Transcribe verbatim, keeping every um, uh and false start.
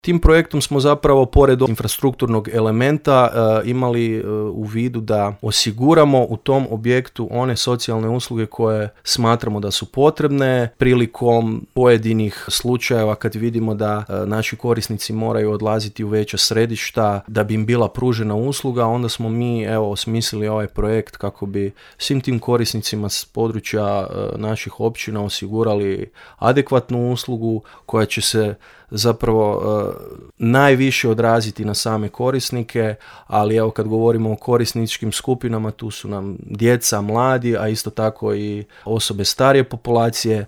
Tim projektom smo zapravo pored infrastrukturnog elementa uh, imali uh, u vidu da osiguramo u tom objektu one socijalne usluge koje smatramo da su potrebne prilikom pojedinih slučajeva kad vidimo da uh, naši korisnici moraju odlaziti u veća središta da bi im bila pružena usluga, onda smo mi evo osmislili ovaj projekt kako bi svim tim korisnicima s područja uh, naših općina osigurali adekvatnu uslugu koja će se zapravo uh, najviše odraziti na same korisnike, ali evo kad govorimo o korisničkim skupinama, tu su nam djeca, mladi, a isto tako i osobe starije populacije,